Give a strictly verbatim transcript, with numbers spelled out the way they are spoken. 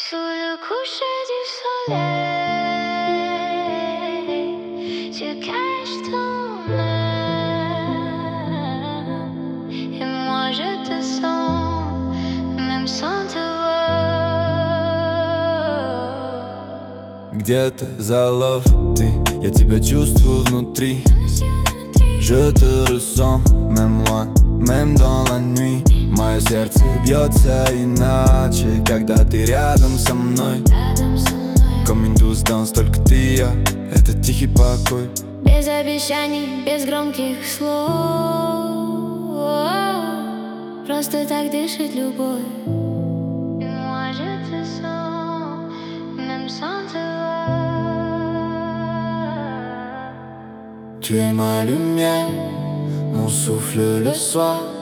Sous le coucher du soleil, tu caches ton âme, et moi je te sens, même sans te voir. Где-то за love ты, я тебя чувствую внутри. Je te ressens, même loin, même dans la nuit. Мое сердце бьется иначе, когда ты рядом со мной. Comme une douce danse, только ты и я, это тихий покой. Без обещаний, без громких слов, просто так дышит любовь. Et moi je te sens, même sans te voir. Tu es ma lumière, mon souffle le soir.